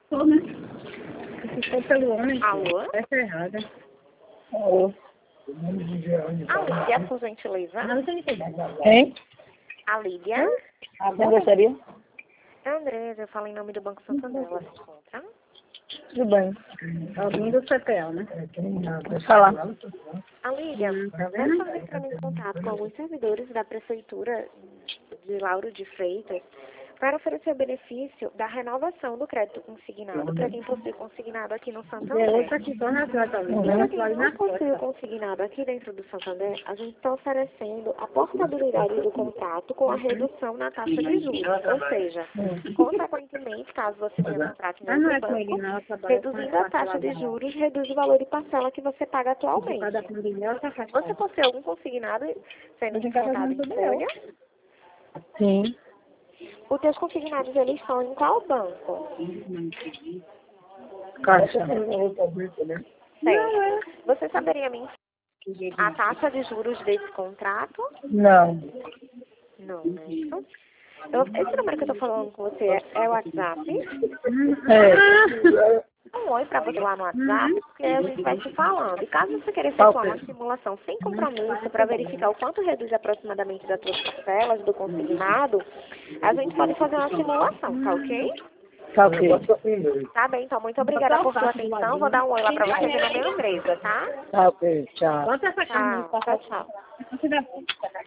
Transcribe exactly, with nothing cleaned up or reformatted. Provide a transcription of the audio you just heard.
for, né? Se for pelo homem, Alô? essa é errada. Alô? A Lídia, por gentileza. Hein? A Lídia. Quem gostaria? É a Andresa, eu falo em nome do Banco Santander. Ela se encontra? Tudo bem. Alguém do C P L, né? Pode falar. A Lídia, Hum, tá nós vendo? estamos entrando em contato com alguns servidores da Prefeitura de Lauro de Freitas para oferecer o benefício da renovação do crédito consignado para quem possui consignado aqui no É Santander. outra aqui, só na placa ali. E para quem Lá não na possui o costa. consignado aqui dentro do Santander, a gente está oferecendo a portabilidade do contrato com a redução na taxa de juros. Ou seja, consequentemente, caso você tenha contrato em Ah, não outro é com ele, banco, não. Eu trabalho com reduzindo a taxa de juros, reduz o valor de parcela que você paga atualmente. cada pandemia, outra faixa. Você possui algum consignado sendo descontado em folha? Sim. Os teus consignados, eles estão em qual banco? Caixa. Certo. Você saberia me informar a taxa de juros desse contrato? Não. Não, né? Então, eu, esse número que eu tô falando com você é, é o WhatsApp? É. Um oi pra você lá no WhatsApp, porque a gente vai se falando. E caso você queira efetuar uma simulação sem compromisso para verificar o quanto reduz aproximadamente das suas parcelas do consignado, a gente pode fazer uma simulação, tá ok? Tá ok. Tá bem, então muito obrigada por sua atenção. Vou dar um oi lá pra você, meu nome é Andresa, tá? Tá ok. Tchau. Bota essa câmera. Tchau, tchau, tchau.